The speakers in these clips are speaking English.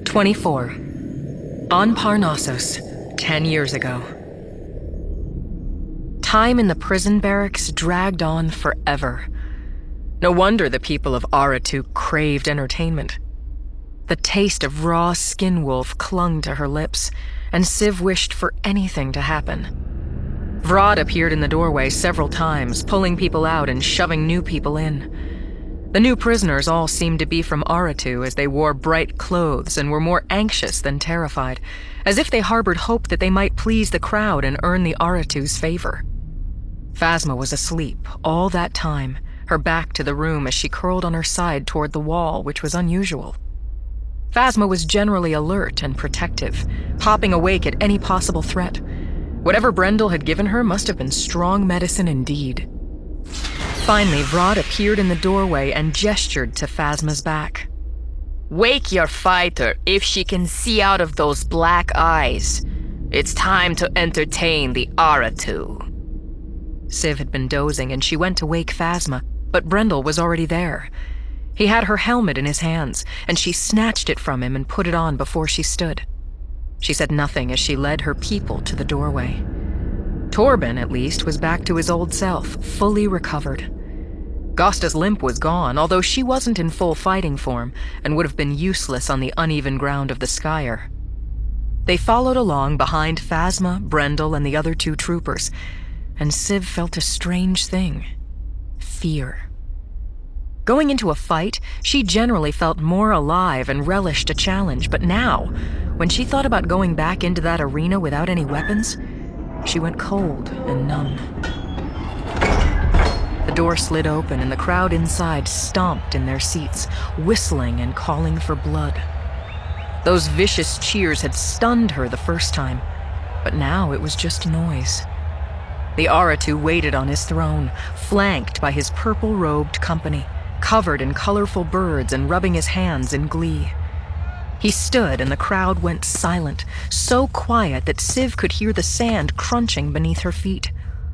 24. On Parnassus, 10 years ago. Time in the prison barracks dragged on forever. No wonder the people of Aratu craved entertainment. The taste of raw skin wolf clung to her lips, and Siv wished for anything to happen. Vrod appeared in the doorway several times, pulling people out and shoving new people in. The new prisoners all seemed to be from Aratu, as they wore bright clothes and were more anxious than terrified, as if they harbored hope that they might please the crowd and earn the Aratu's favor. Phasma was asleep all that time, her back to the room as she curled on her side toward the wall, which was unusual. Phasma was generally alert and protective, popping awake at any possible threat. Whatever Brendel had given her must have been strong medicine indeed. Finally, Vrod appeared in the doorway and gestured to Phasma's back. "Wake your fighter if she can see out of those black eyes. It's time to entertain the Aratu." Siv had been dozing and she went to wake Phasma, but Brendel was already there. He had her helmet in his hands, and she snatched it from him and put it on before she stood. She said nothing as she led her people to the doorway. Torben, at least, was back to his old self, fully recovered. Gosta's limp was gone, although she wasn't in full fighting form and would have been useless on the uneven ground of the Skyer. They followed along behind Phasma, Brendel, and the other two troopers, and Siv felt a strange thing: fear. Going into a fight, she generally felt more alive and relished a challenge, but now, when she thought about going back into that arena without any weapons, she went cold and numb. The door slid open and the crowd inside stomped in their seats, whistling and calling for blood. Those vicious cheers had stunned her the first time, but now it was just noise. The Aratu waited on his throne, flanked by his purple-robed company, covered in colorful birds and rubbing his hands in glee. He stood and the crowd went silent, so quiet that Siv could hear the sand crunching beneath her feet.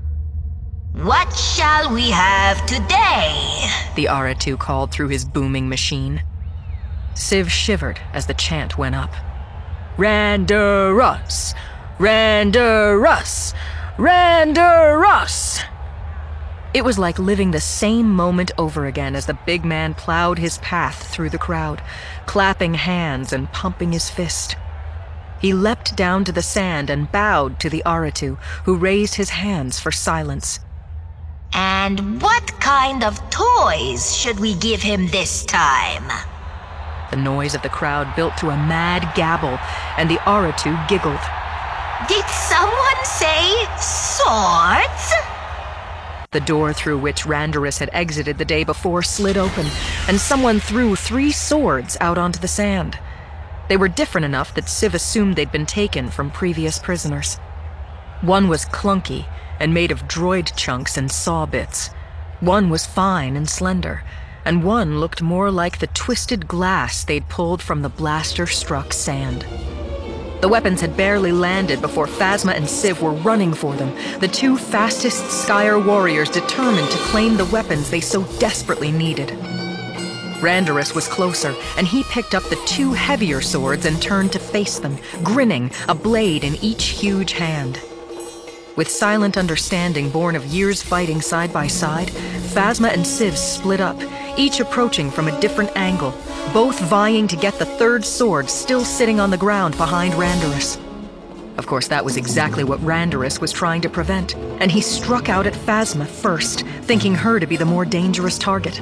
"What shall we have today?" the Aratu called through his booming machine. Siv shivered as the chant went up. "Randarus! Randarus! Randarus!" It was like living the same moment over again as the big man plowed his path through the crowd, clapping hands and pumping his fist. He leapt down to the sand and bowed to the Aratu, who raised his hands for silence. "And what kind of toys should we give him this time?" The noise of the crowd built to a mad gabble, and the Aratu giggled. "Did someone say swords?" The door through which Randarus had exited the day before slid open, and someone threw 3 swords out onto the sand. They were different enough that Siv assumed they'd been taken from previous prisoners. One was clunky and made of droid chunks and saw bits. One was fine and slender, and one looked more like the twisted glass they'd pulled from the blaster-struck sand. The weapons had barely landed before Phasma and Siv were running for them, the 2 fastest Skyer warriors determined to claim the weapons they so desperately needed. Randarus was closer, and he picked up the 2 heavier swords and turned to face them, grinning, a blade in each huge hand. With silent understanding born of years fighting side by side, Phasma and Siv split up, each approaching from a different angle, both vying to get the 3rd sword still sitting on the ground behind Randarus. Of course, that was exactly what Randarus was trying to prevent, and he struck out at Phasma first, thinking her to be the more dangerous target.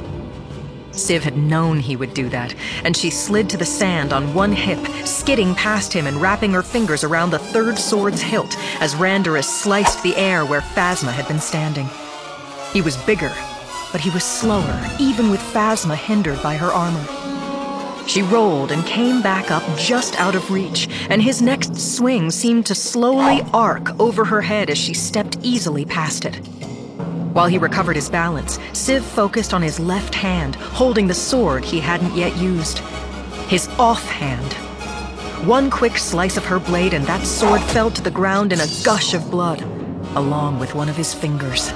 Siv had known he would do that, and she slid to the sand on one hip, skidding past him and wrapping her fingers around the 3rd sword's hilt as Randarus sliced the air where Phasma had been standing. He was bigger, but he was slower, even with Phasma hindered by her armor. She rolled and came back up just out of reach, and his next swing seemed to slowly arc over her head as she stepped easily past it. While he recovered his balance, Siv focused on his left hand, holding the sword he hadn't yet used. His offhand. One quick slice of her blade and that sword fell to the ground in a gush of blood, along with one of his fingers.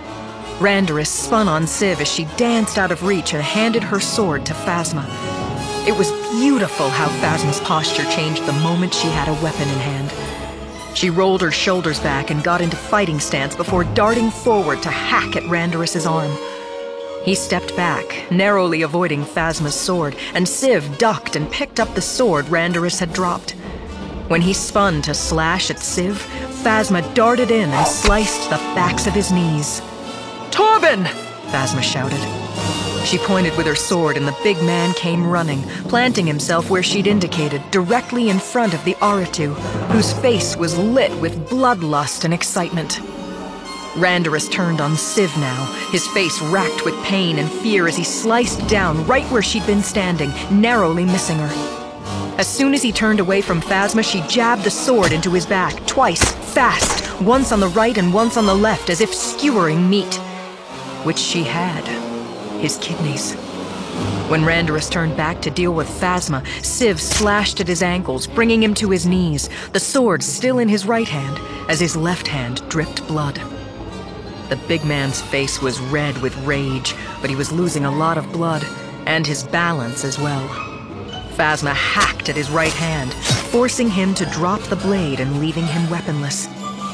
Randarus spun on Siv as she danced out of reach and handed her sword to Phasma. It was beautiful how Phasma's posture changed the moment she had a weapon in hand. She rolled her shoulders back and got into fighting stance before darting forward to hack at Randoris's arm. He stepped back, narrowly avoiding Phasma's sword, and Civ ducked and picked up the sword Randoris had dropped. When he spun to slash at Civ, Phasma darted in and sliced the backs of his knees. "Torben!" Phasma shouted. She pointed with her sword and the big man came running, planting himself where she'd indicated, directly in front of the Aratu, whose face was lit with bloodlust and excitement. Randoris turned on Civ now, his face racked with pain and fear as he sliced down right where she'd been standing, narrowly missing her. As soon as he turned away from Phasma, she jabbed the sword into his back, twice, fast, once on the right and once on the left, as if skewering meat. Which she had. His kidneys. When Randoris turned back to deal with Phasma, Civ slashed at his ankles, bringing him to his knees, the sword still in his right hand, as his left hand dripped blood. The big man's face was red with rage, but he was losing a lot of blood, and his balance as well. Phasma hacked at his right hand, forcing him to drop the blade and leaving him weaponless.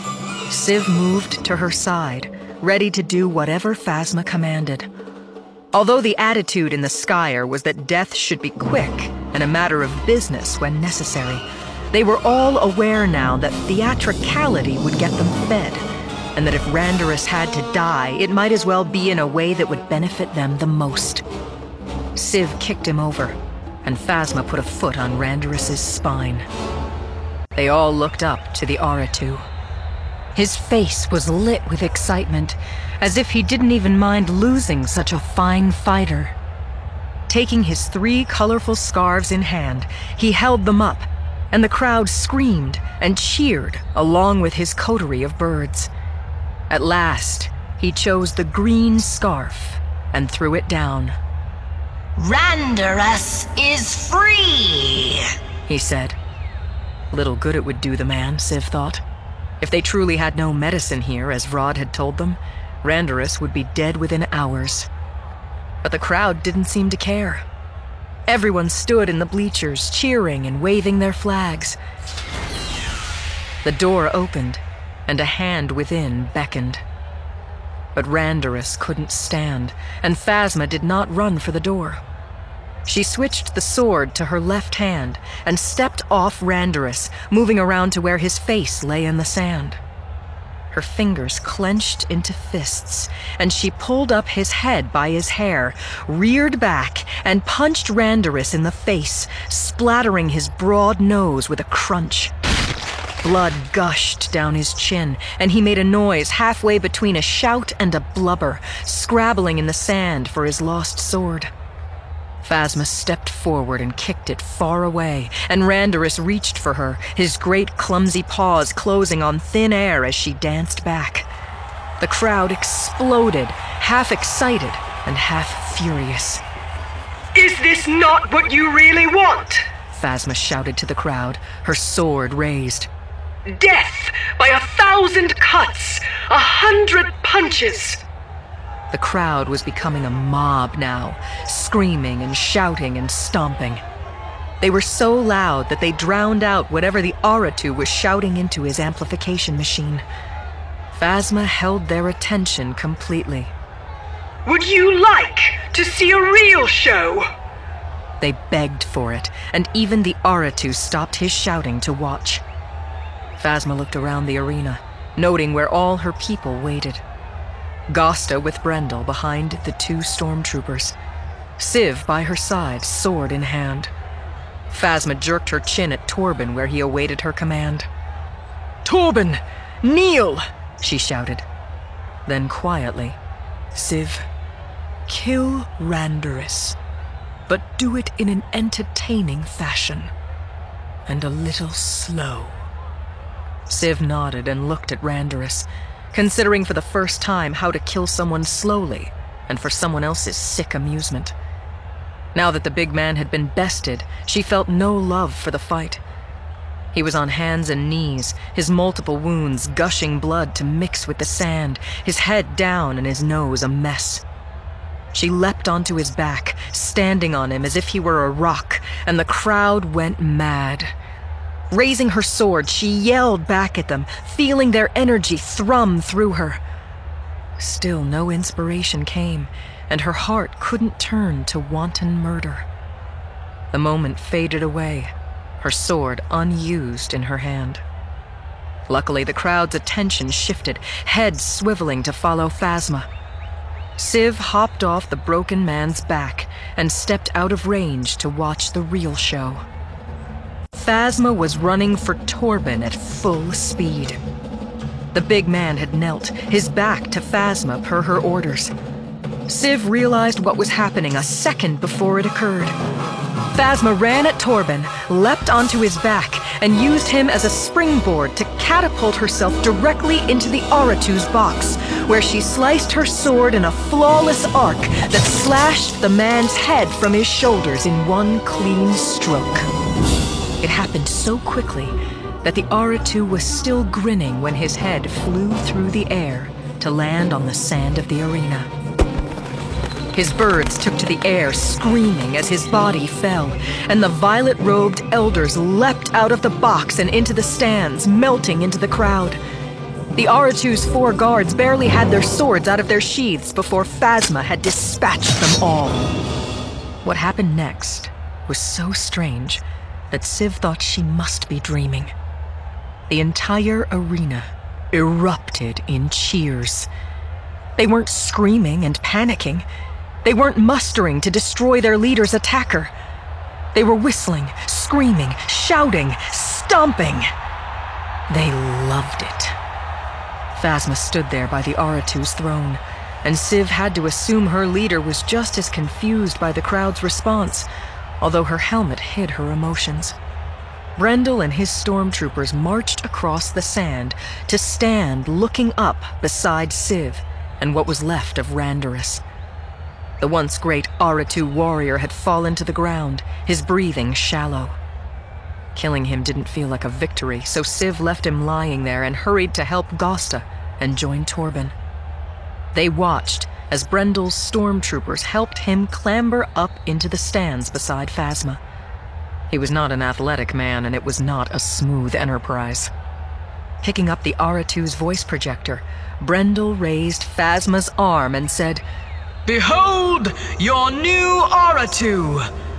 Civ moved to her side, ready to do whatever Phasma commanded. Although the attitude in the Skyer was that death should be quick and a matter of business when necessary, they were all aware now that theatricality would get them fed, and that if Randoris had to die, it might as well be in a way that would benefit them the most. Civ kicked him over, and Phasma put a foot on Randoris's spine. They all looked up to the Aratu. His face was lit with excitement, as if he didn't even mind losing such a fine fighter. Taking his 3 colorful scarves in hand, he held them up, and the crowd screamed and cheered along with his coterie of birds. At last, he chose the green scarf and threw it down. "Randoris is free," he said. Little good it would do the man, Civ thought. If they truly had no medicine here, as Vrod had told them, Randoris would be dead within hours. But the crowd didn't seem to care. Everyone stood in the bleachers, cheering and waving their flags. The door opened, and a hand within beckoned. But Randoris couldn't stand, and Phasma did not run for the door. She switched the sword to her left hand and stepped off Randoris, moving around to where his face lay in the sand. Her fingers clenched into fists, and she pulled up his head by his hair, reared back, and punched Randoris in the face, splattering his broad nose with a crunch. Blood gushed down his chin, and he made a noise halfway between a shout and a blubber, scrabbling in the sand for his lost sword. Phasma stepped forward and kicked it far away, and Randoris reached for her, his great clumsy paws closing on thin air as she danced back. The crowd exploded, half excited and half furious. "Is this not what you really want?" Phasma shouted to the crowd, her sword raised. "Death by 1,000 cuts, 100 punches." The crowd was becoming a mob now, screaming and shouting and stomping. They were so loud that they drowned out whatever the Aratu was shouting into his amplification machine. Phasma held their attention completely. "Would you like to see a real show?" They begged for it, and even the Aratu stopped his shouting to watch. Phasma looked around the arena, noting where all her people waited. Gosta with Brendel behind the 2 stormtroopers. Civ by her side, sword in hand. Phasma jerked her chin at Torben where he awaited her command. "Torben! Kneel!" she shouted. Then quietly, "Civ, kill Randoris, but do it in an entertaining fashion, and a little slow." Civ nodded and looked at Randoris, considering for the first time how to kill someone slowly and for someone else's sick amusement. Now that the big man had been bested, she felt no love for the fight. He was on hands and knees, his multiple wounds gushing blood to mix with the sand, his head down and his nose a mess. She leapt onto his back, standing on him as if he were a rock, and the crowd went mad. Raising her sword, she yelled back at them, feeling their energy thrum through her. Still, no inspiration came, and her heart couldn't turn to wanton murder. The moment faded away, her sword unused in her hand. Luckily, the crowd's attention shifted, heads swiveling to follow Phasma. Civ hopped off the broken man's back and stepped out of range to watch the real show. Phasma was running for Torben at full speed. The big man had knelt, his back to Phasma per her orders. Civ realized what was happening a second before it occurred. Phasma ran at Torben, leapt onto his back, and used him as a springboard to catapult herself directly into the Aratu's box, where she sliced her sword in a flawless arc that slashed the man's head from his shoulders in one clean stroke. It happened so quickly that the Aratu was still grinning when his head flew through the air to land on the sand of the arena. His birds took to the air, screaming as his body fell, and the violet-robed elders leapt out of the box and into the stands, melting into the crowd. The Aratu's 4 guards barely had their swords out of their sheaths before Phasma had dispatched them all. What happened next was so strange that Civ thought she must be dreaming. The entire arena erupted in cheers. They weren't screaming and panicking. They weren't mustering to destroy their leader's attacker. They were whistling, screaming, shouting, stomping. They loved it. Phasma stood there by the Aratu's throne, and Civ had to assume her leader was just as confused by the crowd's response, although her helmet hid her emotions. Brendel and his stormtroopers marched across the sand to stand looking up beside Civ and what was left of Randaris. The once great Aratu warrior had fallen to the ground, his breathing shallow. Killing him didn't feel like a victory, so Civ left him lying there and hurried to help Gosta and join Torben. They watched as Brendel's stormtroopers helped him clamber up into the stands beside Phasma. He was not an athletic man, and it was not a smooth enterprise. Picking up the Aratu's voice projector, Brendel raised Phasma's arm and said, "Behold your new Aratu,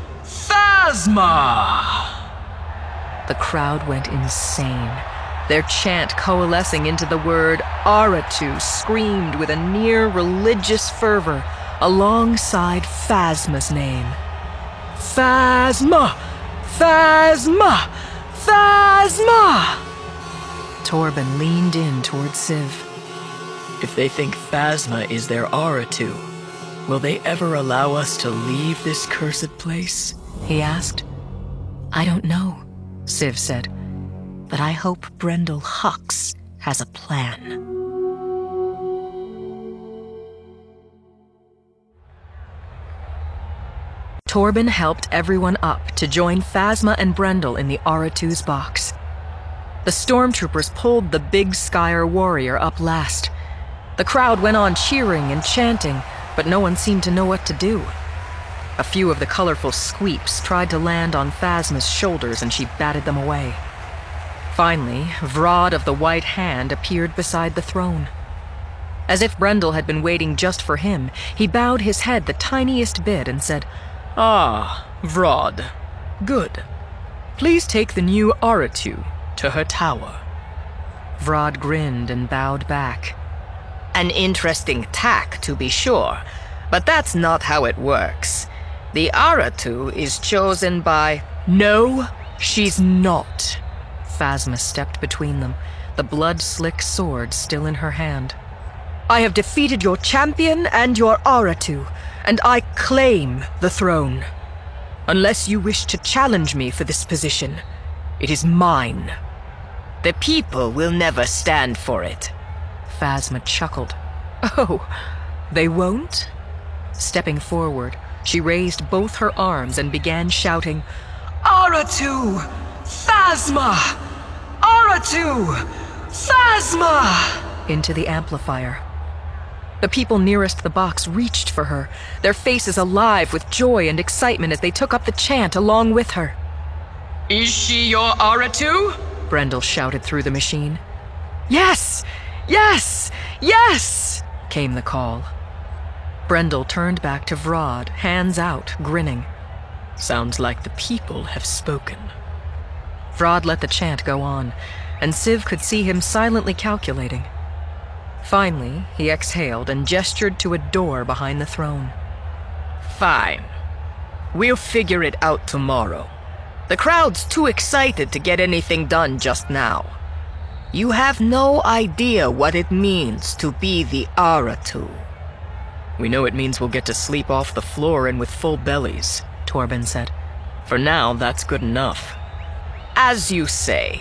Phasma!" The crowd went insane, their chant coalescing into the word Aratu screamed with a near-religious fervor alongside Phasma's name. Phasma! Phasma! Phasma! Torben leaned in toward Civ. If they think Phasma is their Aratu, will they ever allow us to leave this cursed place? He asked. I don't know, Civ said, but I hope Brendel Hux has a plan. Torben helped everyone up to join Phasma and Brendel in the Aratu's box. The stormtroopers pulled the big Skyer warrior up last. The crowd went on cheering and chanting, but no one seemed to know what to do. A few of the colorful squeeps tried to land on Phasma's shoulders, and she batted them away. Finally, Vrod of the White Hand appeared beside the throne. As if Brendel had been waiting just for him, he bowed his head the tiniest bit and said, Ah, Vrod. Good. Please take the new Aratu to her tower. Vrod grinned and bowed back. An interesting tack, to be sure, but that's not how it works. The Aratu is chosen by... No, she's not. Phasma stepped between them, the blood-slick sword still in her hand. I have defeated your champion and your Aratu, and I claim the throne. Unless you wish to challenge me for this position, it is mine. The people will never stand for it. Phasma chuckled. Oh, they won't? Stepping forward, she raised both her arms and began shouting, Aratu! Phasma! Aratu! Phasma! into the amplifier. The people nearest the box reached for her, their faces alive with joy and excitement as they took up the chant along with her. Is she your Aratu? Brendel shouted through the machine. Yes! Yes! Yes! Came the call. Brendel turned back to Vrod, hands out, grinning. Sounds like the people have spoken. Vrod let the chant go on, and Civ could see him silently calculating. Finally, he exhaled and gestured to a door behind the throne. Fine. We'll figure it out tomorrow. The crowd's too excited to get anything done just now. You have no idea what it means to be the Aratu. We know it means we'll get to sleep off the floor and with full bellies, Torben said. For now, that's good enough. As you say.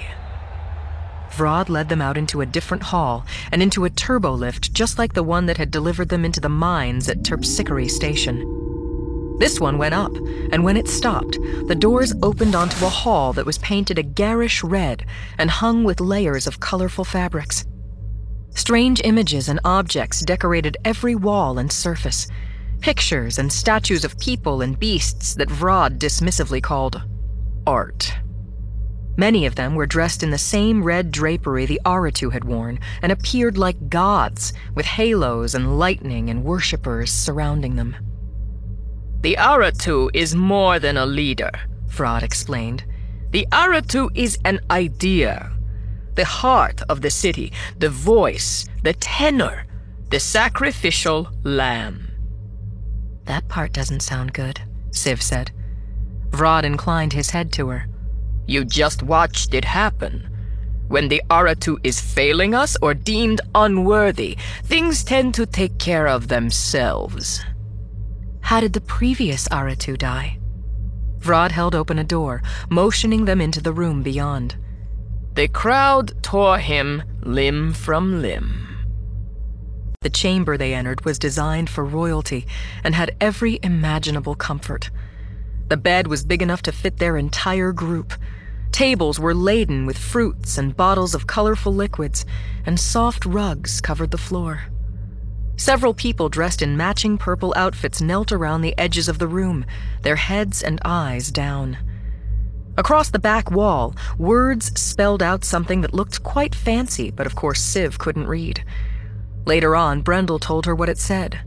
Vrod led them out into a different hall and into a turbolift just like the one that had delivered them into the mines at Terpsichore Station. This one went up, and when it stopped, the doors opened onto a hall that was painted a garish red and hung with layers of colorful fabrics. Strange images and objects decorated every wall and surface, pictures and statues of people and beasts that Vrod dismissively called art. Many of them were dressed in the same red drapery the Aratu had worn and appeared like gods, with halos and lightning and worshippers surrounding them. The Aratu is more than a leader, Vrod explained. The Aratu is an idea. The heart of the city, the voice, the tenor, the sacrificial lamb. That part doesn't sound good, Civ said. Vrod inclined his head to her. You just watched it happen. When the Aratu is failing us or deemed unworthy, things tend to take care of themselves. How did the previous Aratu die? Vrod held open a door, motioning them into the room beyond. The crowd tore him limb from limb. The chamber they entered was designed for royalty and had every imaginable comfort. The bed was big enough to fit their entire group. Tables were laden with fruits and bottles of colorful liquids, and soft rugs covered the floor. Several people dressed in matching purple outfits knelt around the edges of the room, their heads and eyes down. Across the back wall, words spelled out something that looked quite fancy, but of course Civ couldn't read. Later on, Brendel told her what it said.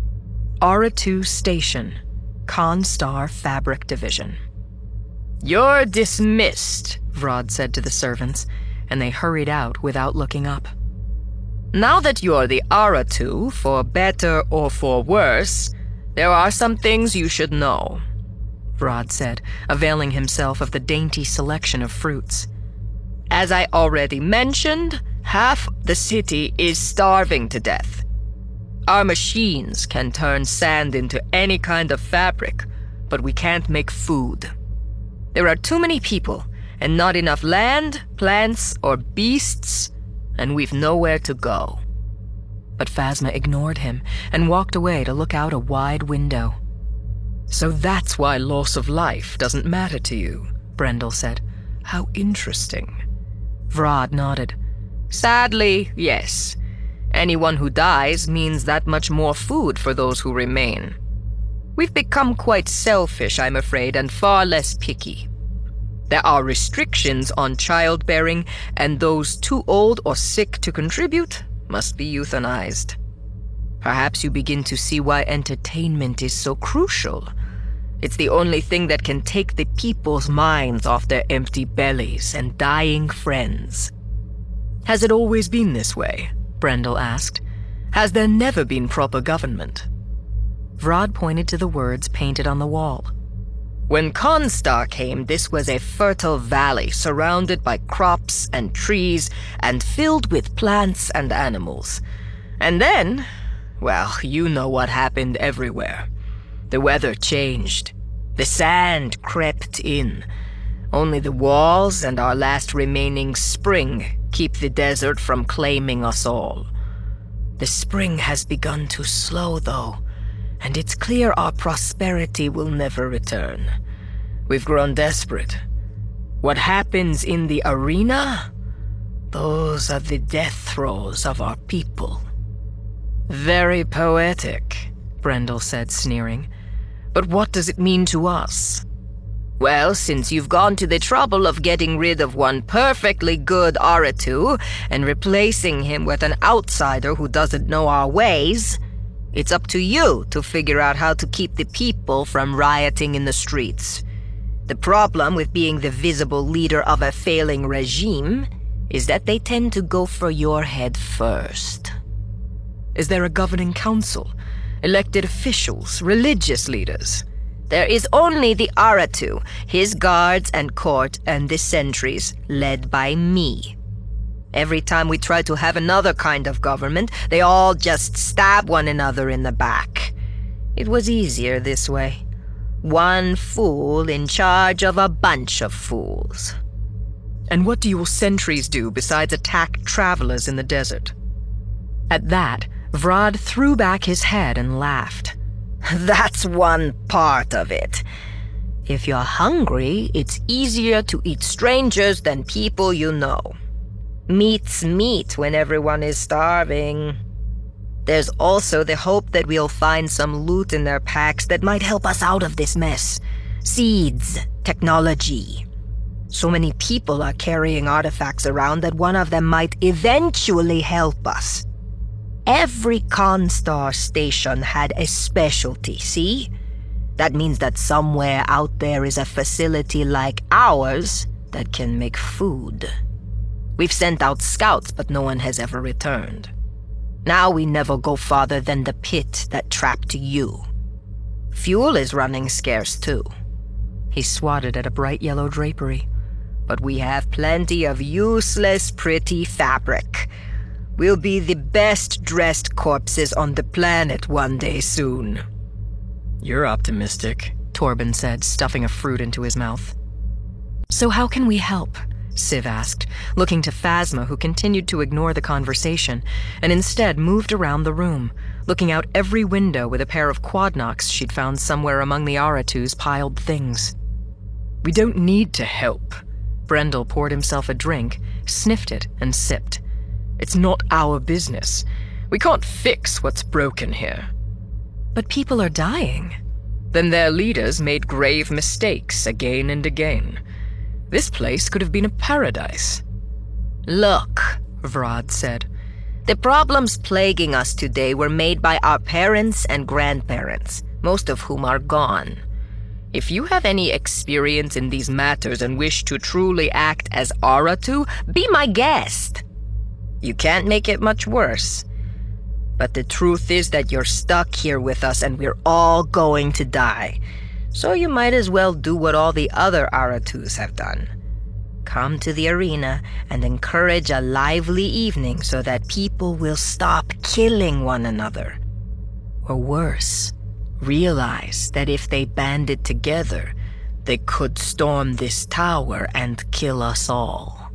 Aratu Station, Constar Fabric Division. You're dismissed, Vrod said to the servants, and they hurried out without looking up. Now that you're the Aratu, for better or for worse, there are some things you should know, Vrod said, availing himself of the dainty selection of fruits. As I already mentioned, half the city is starving to death. Our machines can turn sand into any kind of fabric, but we can't make food. There are too many people, and not enough land, plants, or beasts, and we've nowhere to go. But Phasma ignored him and walked away to look out a wide window. So that's why loss of life doesn't matter to you, Brendel said. How interesting. Vrod nodded. Sadly, yes. Anyone who dies means that much more food for those who remain. We've become quite selfish, I'm afraid, and far less picky. There are restrictions on childbearing, and those too old or sick to contribute must be euthanized. Perhaps you begin to see why entertainment is so crucial. It's the only thing that can take the people's minds off their empty bellies and dying friends. Has it always been this way? Brendel asked. Has there never been proper government? Vrod pointed to the words painted on the wall. When Constar came, this was a fertile valley surrounded by crops and trees and filled with plants and animals. And then, well, you know what happened everywhere. The weather changed. The sand crept in. Only the walls and our last remaining spring keep the desert from claiming us all. The spring has begun to slow, though, and it's clear our prosperity will never return. We've grown desperate. What happens in the arena? Those are the death throes of our people. Very poetic, Brendel said, sneering. But what does it mean to us? Well, since you've gone to the trouble of getting rid of one perfectly good Aratu and replacing him with an outsider who doesn't know our ways, it's up to you to figure out how to keep the people from rioting in the streets. The problem with being the visible leader of a failing regime is that they tend to go for your head first. Is there a governing council? Elected officials? Religious leaders? There is only the Aratu, his guards and court, and the sentries, led by me. Every time we try to have another kind of government, they all just stab one another in the back. It was easier this way. One fool in charge of a bunch of fools. And what do your sentries do besides attack travelers in the desert? At that, Vrod threw back his head and laughed. That's one part of it. If you're hungry, it's easier to eat strangers than people you know. Meat's meat when everyone is starving. There's also the hope that we'll find some loot in their packs that might help us out of this mess. Seeds, technology. So many people are carrying artifacts around that one of them might eventually help us. Every Constar station had a specialty, see? That means that somewhere out there is a facility like ours that can make food. We've sent out scouts, but no one has ever returned. Now we never go farther than the pit that trapped you. Fuel is running scarce, too. He swatted at a bright yellow drapery. But we have plenty of useless, pretty fabric. We'll be the best-dressed corpses on the planet one day soon. You're optimistic, Torben said, stuffing a fruit into his mouth. So how can we help? Civ asked, looking to Phasma, who continued to ignore the conversation, and instead moved around the room, looking out every window with a pair of quadnocs she'd found somewhere among the Aratu's piled things. We don't need to help. Brendel poured himself a drink, sniffed it, and sipped. It's not our business. We can't fix what's broken here. But people are dying. Then their leaders made grave mistakes again and again. This place could have been a paradise. Look, Vrod said. The problems plaguing us today were made by our parents and grandparents, most of whom are gone. If you have any experience in these matters and wish to truly act as Aratu, be my guest. You can't make it much worse. But the truth is that you're stuck here with us and we're all going to die. So you might as well do what all the other Aratus have done. Come to the arena and encourage a lively evening so that people will stop killing one another. Or worse, realize that if they banded together, they could storm this tower and kill us all.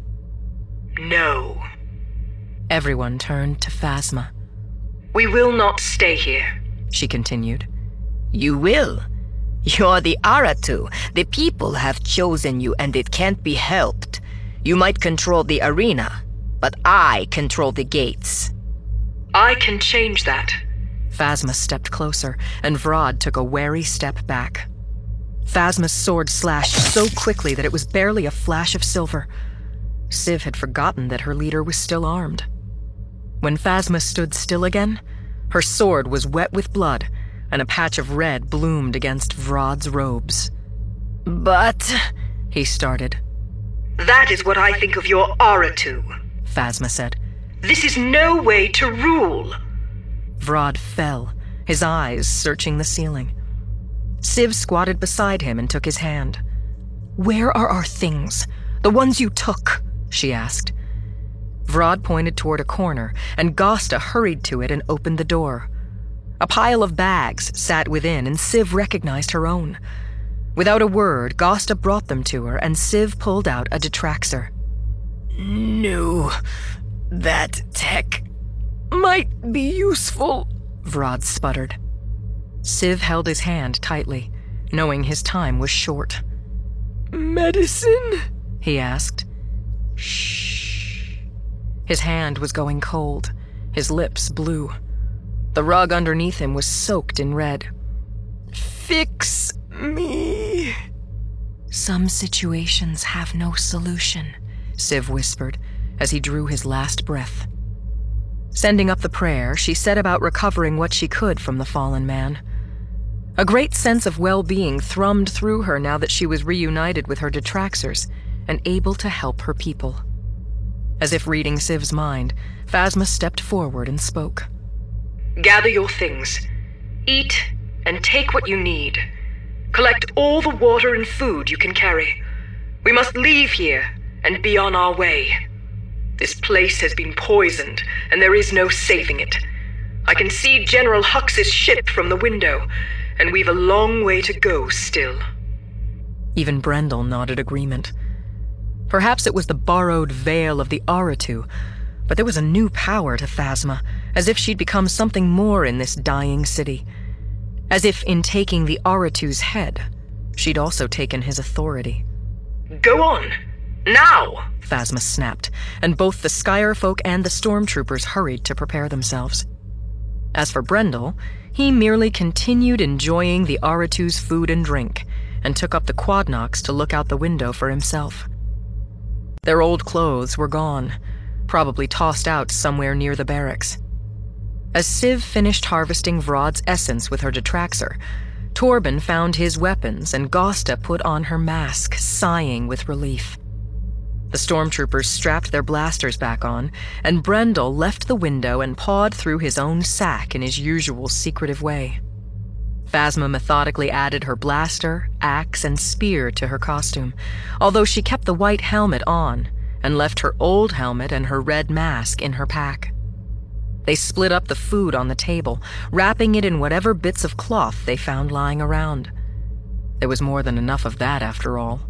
No. Everyone turned to Phasma. We will not stay here, she continued. You will. You're the Aratu. The people have chosen you and it can't be helped. You might control the arena, but I control the gates. I can change that. Phasma stepped closer, and Vrod took a wary step back. Phasma's sword slashed so quickly that it was barely a flash of silver. Civ had forgotten that her leader was still armed. When Phasma stood still again, her sword was wet with blood, and a patch of red bloomed against Vrod's robes. But, he started. That is what I think of your Aratu, Phasma said. This is no way to rule. Vrod fell, his eyes searching the ceiling. Civ squatted beside him and took his hand. Where are our things? The ones you took, she asked. Vrod pointed toward a corner, and Gosta hurried to it and opened the door. A pile of bags sat within, and Civ recognized her own. Without a word, Gosta brought them to her, and Civ pulled out a Detraxer. No, that tech might be useful, Vrod sputtered. Civ held his hand tightly, knowing his time was short. Medicine? He asked. Shh. His hand was going cold, his lips blue. The rug underneath him was soaked in red. "Fix me." "Some situations have no solution," Civ whispered as he drew his last breath. Sending up the prayer, she set about recovering what she could from the fallen man. A great sense of well-being thrummed through her now that she was reunited with her detraxers and able to help her people. As if reading Civ's mind, Phasma stepped forward and spoke. Gather your things. Eat and take what you need. Collect all the water and food you can carry. We must leave here and be on our way. This place has been poisoned, and there is no saving it. I can see General Hux's ship from the window, and we've a long way to go still. Even Brendel nodded agreement. Perhaps it was the borrowed veil of the Aratu, but there was a new power to Phasma, as if she'd become something more in this dying city. As if in taking the Aratu's head, she'd also taken his authority. Go on! Now! Phasma snapped, and both the Skyerfolk and the stormtroopers hurried to prepare themselves. As for Brendel, he merely continued enjoying the Aratu's food and drink, and took up the quadnox to look out the window for himself. Their old clothes were gone, probably tossed out somewhere near the barracks. As Civ finished harvesting Vrod's essence with her detraxer, Torben found his weapons and Gosta put on her mask, sighing with relief. The stormtroopers strapped their blasters back on, and Brendel left the window and pawed through his own sack in his usual secretive way. Phasma methodically added her blaster, axe, and spear to her costume, although she kept the white helmet on and left her old helmet and her red mask in her pack. They split up the food on the table, wrapping it in whatever bits of cloth they found lying around. There was more than enough of that, after all.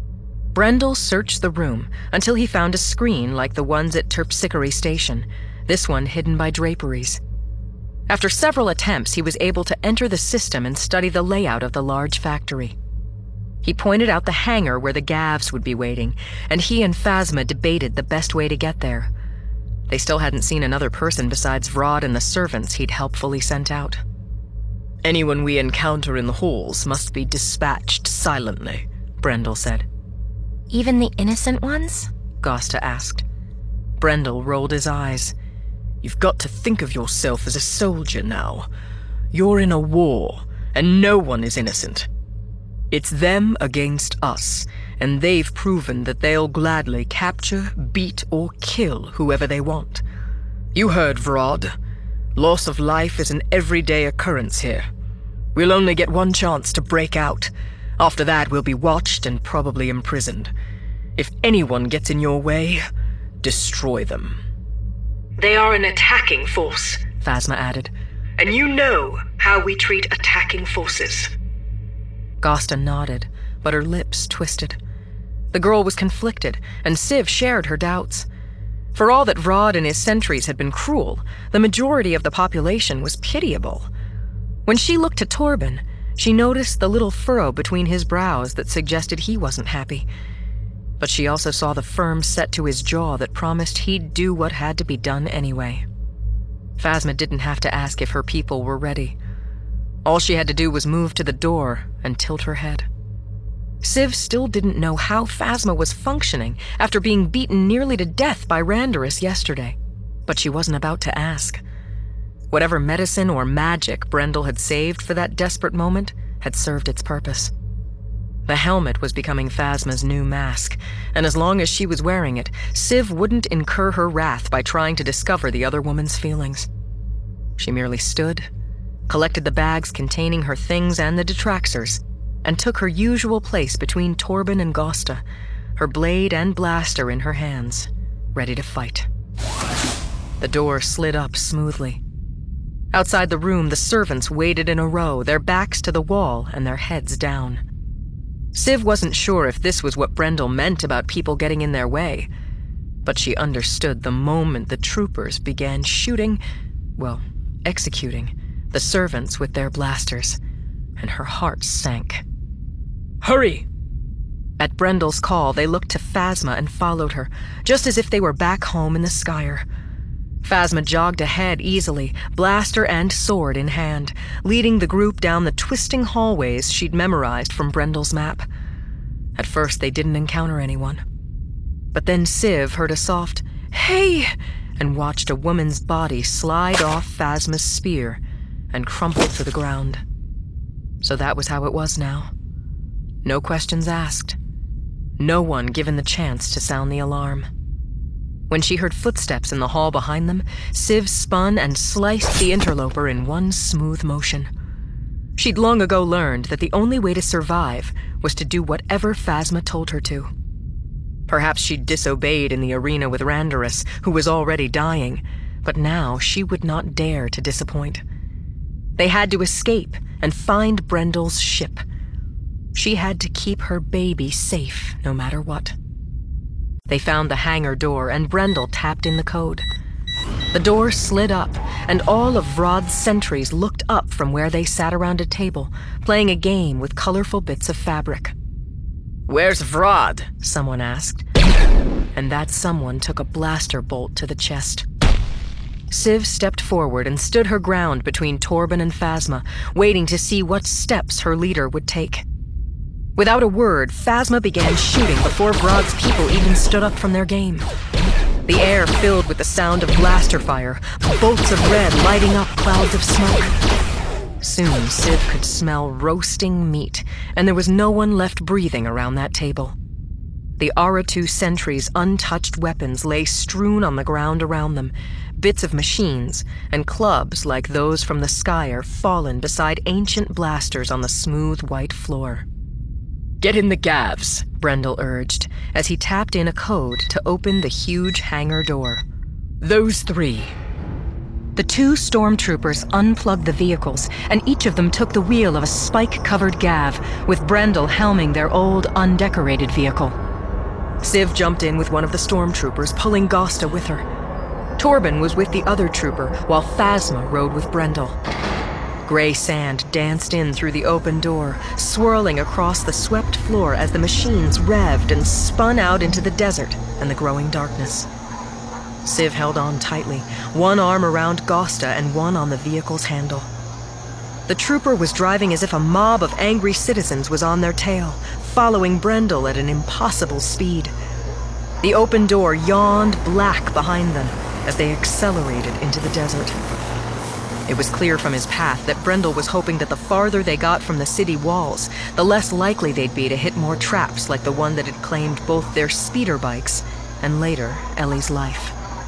Brendel searched the room until he found a screen like the ones at Terpsichore Station, this one hidden by draperies. After several attempts, he was able to enter the system and study the layout of the large factory. He pointed out the hangar where the Gavs would be waiting, and he and Phasma debated the best way to get there. They still hadn't seen another person besides Vrod and the servants he'd helpfully sent out. "Anyone we encounter in the halls must be dispatched silently," Brendel said. Even the innocent ones? Gosta asked. Brendel rolled his eyes. "You've got to think of yourself as a soldier now. You're in a war, and no one is innocent. It's them against us, and they've proven that they'll gladly capture, beat, or kill whoever they want. You heard Vrod. Loss of life is an everyday occurrence here. We'll only get one chance to break out. After that, we'll be watched and probably imprisoned. If anyone gets in your way, destroy them." They are an attacking force, Phasma added. and you know how we treat attacking forces. Gosta nodded, but her lips twisted. The girl was conflicted, and Civ shared her doubts. For all that Vrod and his sentries had been cruel, the majority of the population was pitiable. When she looked to Torben, she noticed the little furrow between his brows that suggested he wasn't happy. But she also saw the firm set to his jaw that promised he'd do what had to be done anyway. Phasma didn't have to ask if her people were ready. All she had to do was move to the door and tilt her head. Civ still didn't know how Phasma was functioning after being beaten nearly to death by Randaris yesterday, but she wasn't about to ask. Whatever medicine or magic Brendel had saved for that desperate moment had served its purpose. The helmet was becoming Phasma's new mask, and as long as she was wearing it, Civ wouldn't incur her wrath by trying to discover the other woman's feelings. She merely stood, collected the bags containing her things and the detraxers, and took her usual place between Torben and Gosta, her blade and blaster in her hands, ready to fight. The door slid up smoothly. Outside the room, the servants waited in a row, their backs to the wall and their heads down. Civ wasn't sure if this was what Brendel meant about people getting in their way, but she understood the moment the troopers began executing the servants with their blasters, and her heart sank. "Hurry!" At Brendel's call, they looked to Phasma and followed her, just as if they were back home in the Skyer. Phasma jogged ahead easily, blaster and sword in hand, leading the group down the twisting hallways she'd memorized from Brendel's map. At first, they didn't encounter anyone. But then Civ heard a soft, "Hey!" and watched a woman's body slide off Phasma's spear and crumple to the ground. So that was how it was now. No questions asked. No one given the chance to sound the alarm. When she heard footsteps in the hall behind them, Civ spun and sliced the interloper in one smooth motion. She'd long ago learned that the only way to survive was to do whatever Phasma told her to. Perhaps she'd disobeyed in the arena with Randaris, who was already dying, but now she would not dare to disappoint. They had to escape and find Brendel's ship. She had to keep her baby safe no matter what. They found the hangar door, and Brendel tapped in the code. The door slid up, and all of Vrod's sentries looked up from where they sat around a table, playing a game with colorful bits of fabric. "Where's Vrod?" someone asked, and that someone took a blaster bolt to the chest. Civ stepped forward and stood her ground between Torben and Phasma, waiting to see what steps her leader would take. Without a word, Phasma began shooting before Vrod's people even stood up from their game. The air filled with the sound of blaster fire, bolts of red lighting up clouds of smoke. Soon, Civ could smell roasting meat, and there was no one left breathing around that table. The Aratu sentries' untouched weapons lay strewn on the ground around them, bits of machines and clubs like those from the Skyer fallen beside ancient blasters on the smooth white floor. "Get in the Gavs," Brendel urged, as he tapped in a code to open the huge hangar door. "Those three." The two stormtroopers unplugged the vehicles, and each of them took the wheel of a spike-covered Gav, with Brendel helming their old, undecorated vehicle. Civ jumped in with one of the stormtroopers, pulling Gosta with her. Torben was with the other trooper, while Phasma rode with Brendel. Gray sand danced in through the open door, swirling across the swept floor as the machines revved and spun out into the desert and the growing darkness. Civ held on tightly, one arm around Gosta and one on the vehicle's handle. The trooper was driving as if a mob of angry citizens was on their tail, following Brendel at an impossible speed. The open door yawned black behind them as they accelerated into the desert. It was clear from his path that Brendel was hoping that the farther they got from the city walls, the less likely they'd be to hit more traps like the one that had claimed both their speeder bikes and later Ellie's life.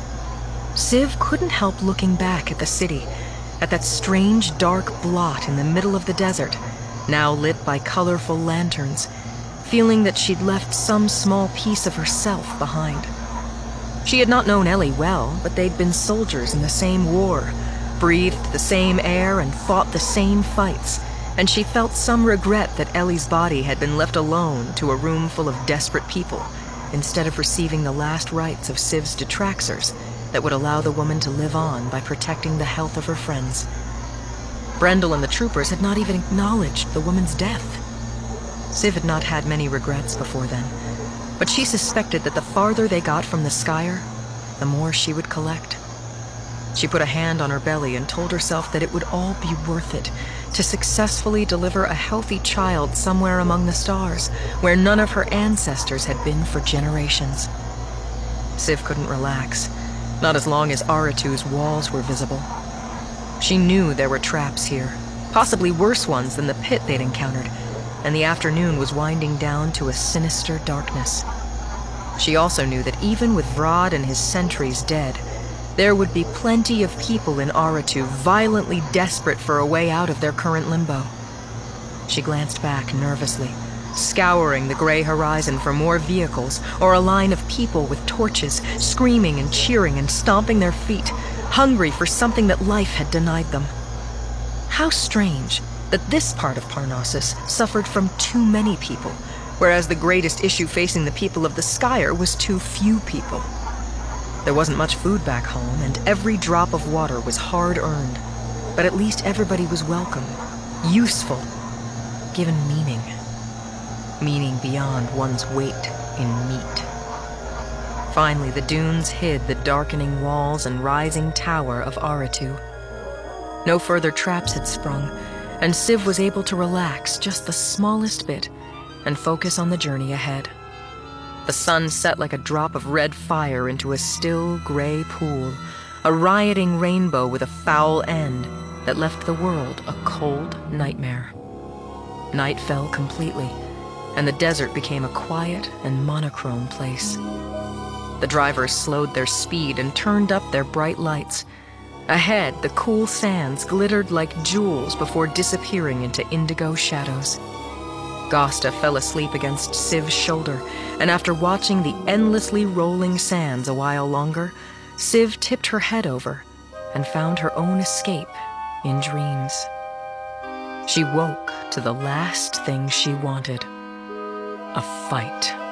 Civ couldn't help looking back at the city, at that strange dark blot in the middle of the desert, now lit by colorful lanterns, feeling that she'd left some small piece of herself behind. She had not known Ellie well, but they'd been soldiers in the same war, breathed the same air and fought the same fights, and she felt some regret that Ellie's body had been left alone to a room full of desperate people, instead of receiving the last rites of Civ's detraxers that would allow the woman to live on by protecting the health of her friends. Brendel and the troopers had not even acknowledged the woman's death. Civ had not had many regrets before then, but she suspected that the farther they got from the Skyer, the more she would collect. She put a hand on her belly and told herself that it would all be worth it to successfully deliver a healthy child somewhere among the stars, where none of her ancestors had been for generations. Civ couldn't relax, not as long as Aratu's walls were visible. She knew there were traps here, possibly worse ones than the pit they'd encountered, and the afternoon was winding down to a sinister darkness. She also knew that even with Vrod and his sentries dead, there would be plenty of people in Aratu violently desperate for a way out of their current limbo. She glanced back nervously, scouring the gray horizon for more vehicles or a line of people with torches, screaming and cheering and stomping their feet, hungry for something that life had denied them. How strange that this part of Parnassus suffered from too many people, whereas the greatest issue facing the people of the Skyer was too few people. There wasn't much food back home, and every drop of water was hard-earned. But at least everybody was welcome, useful, given meaning. Meaning beyond one's weight in meat. Finally, the dunes hid the darkening walls and rising tower of Aratu. No further traps had sprung, and Civ was able to relax just the smallest bit and focus on the journey ahead. The sun set like a drop of red fire into a still gray pool, a rioting rainbow with a foul end that left the world a cold nightmare. Night fell completely, and the desert became a quiet and monochrome place. The drivers slowed their speed and turned up their bright lights. Ahead, the cool sands glittered like jewels before disappearing into indigo shadows. Gosta fell asleep against Civ's shoulder, and after watching the endlessly rolling sands a while longer, Civ tipped her head over and found her own escape in dreams. She woke to the last thing she wanted: a fight.